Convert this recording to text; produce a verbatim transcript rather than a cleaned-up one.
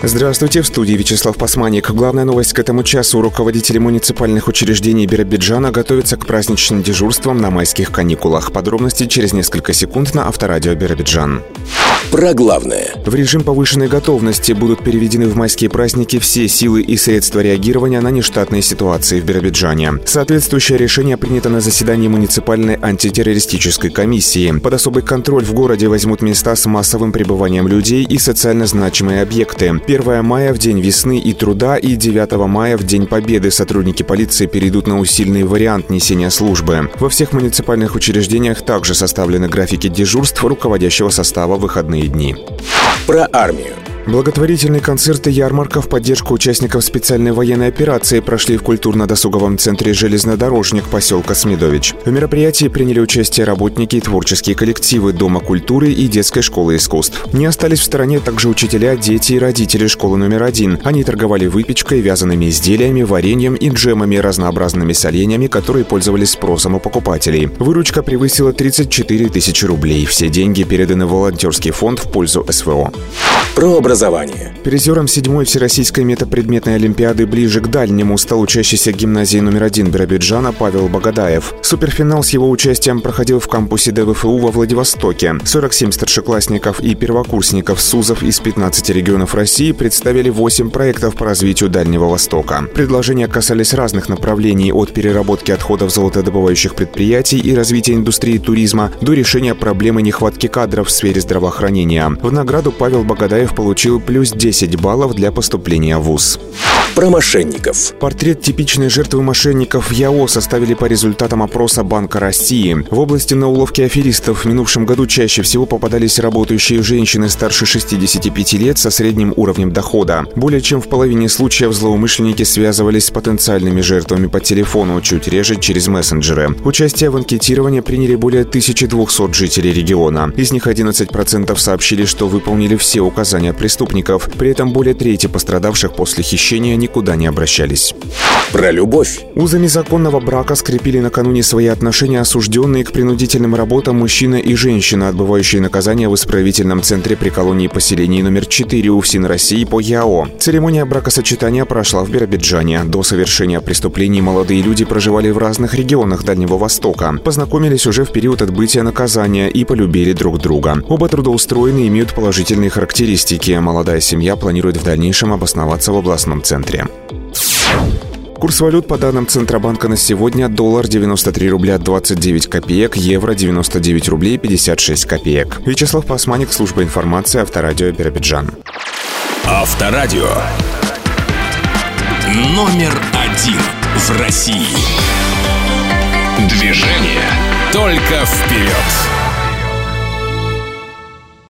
Здравствуйте, в студии Вячеслав Пасманик. Главная новость к этому часу. Руководители муниципальных учреждений Биробиджана готовятся к праздничным дежурствам на майских каникулах. Подробности через несколько секунд на Авторадио Биробиджан. Про главное. В режим повышенной готовности будут переведены в майские праздники все силы и средства реагирования на нештатные ситуации в Биробиджане. Соответствующее решение принято на заседании муниципальной антитеррористической комиссии. Под особый контроль в городе возьмут места с массовым пребыванием людей и социально значимые объекты. первого мая в День весны и труда и девятого мая в День Победы сотрудники полиции перейдут на усиленный вариант несения службы. Во всех муниципальных учреждениях также составлены графики дежурств руководящего состава в выходные дни. Про армию. Благотворительные концерты и ярмарка в поддержку участников специальной военной операции прошли в культурно-досуговом центре «Железнодорожник» поселка Смедович. В мероприятии приняли участие работники и творческие коллективы Дома культуры и детской школы искусств. Не остались в стороне также учителя, дети и родители школы номер один. Они торговали выпечкой, вязаными изделиями, вареньем и джемами, разнообразными соленьями, которые пользовались спросом у покупателей. Выручка превысила тридцать четыре тысячи рублей. Все деньги переданы в волонтерский фонд в пользу СВО. Про образование. Призером седьмой Всероссийской метапредметной олимпиады «Ближе к дальнему» стал учащийся гимназии номер один Биробиджана Павел Богадаев. Суперфинал с его участием проходил в кампусе ДВФУ во Владивостоке. сорок семь старшеклассников и первокурсников СУЗов из пятнадцати регионов России представили восемь проектов по развитию Дальнего Востока. Предложения касались разных направлений, от переработки отходов золотодобывающих предприятий и развития индустрии туризма до решения проблемы нехватки кадров в сфере здравоохранения. В награду Павел Богадаев получил плюс десять баллов для поступления в вуз. Про мошенников. Портрет типичной жертвы мошенников в ЯО составили по результатам опроса Банка России. В области на уловки аферистов в минувшем году чаще всего попадались работающие женщины старше шестидесяти пяти лет со средним уровнем дохода. Более чем в половине случаев злоумышленники связывались с потенциальными жертвами по телефону, чуть реже через мессенджеры. Участие в анкетировании приняли более тысячи двухсот жителей региона. Из них одиннадцать процентов сообщили, что выполнили все указания преступников. При этом более трети пострадавших после хищения никуда не обращались. Про любовь. Узами законного брака скрепили накануне свои отношения осужденные к принудительным работам мужчина и женщина, отбывающие наказание в исправительном центре при колонии поселений номер четыре УФСИН России по ЯО. Церемония бракосочетания прошла в Биробиджане. До совершения преступлений молодые люди проживали в разных регионах Дальнего Востока. Познакомились уже в период отбытия наказания и полюбили друг друга. Оба трудоустроены и имеют положительные характеристики. Молодая семья планирует в дальнейшем обосноваться в областном центре. Курс валют по данным Центробанка на сегодня: доллар девяносто три рубля двадцать девять копеек, евро девяносто девять рублей пятьдесят шесть копеек. Вячеслав Пасманик, служба информации, Авторадио Биробиджан. Авторадио. Номер один в России. Движение только вперед.